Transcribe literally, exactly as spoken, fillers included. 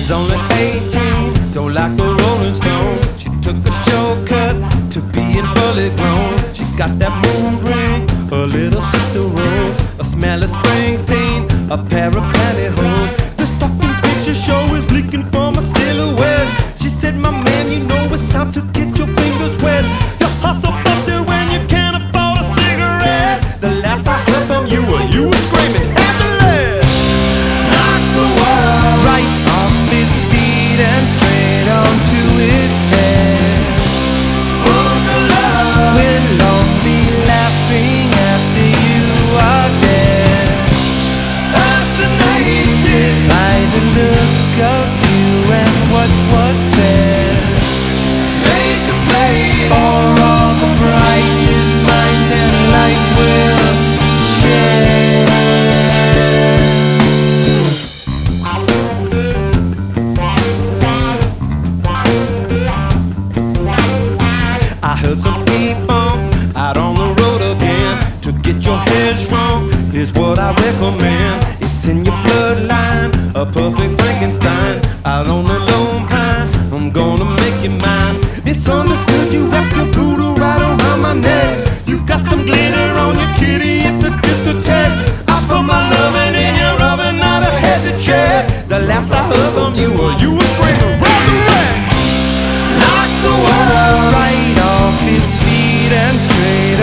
She's only eighteen, don't like the Rolling Stone. She took a shortcut to being fully grown. She got that moon ring, her little sister Rose, a smell of Springsteen, a pair of pantyhose. The stocking picture show is leaking from a silhouette. She said, my man, you know it's time to get your fingers wet. Your hustle busted when you can't afford a cigarette. The last I heard from you were you were screaming at the lead. Knock the world right off its feet and straight onto its head. Boogaloo, we'll all be laughing after you are dead. Fascinated by the look of you and what was said. Make a play for all the brightest minds and light will share. I heard some people out on the road again. To get your head shrunk, here's what I recommend. It's in your bloodline, a perfect Frankenstein. Out on the lone pine, I'm gonna make you mine. It's understood you wrap your voodoo right around my neck. You got some glitter on your kitty at the discotheque. I put my loving in your oven, not a head to check. The last I heard from you were you were screaming, resurrect. Knock the world right off its feet and straight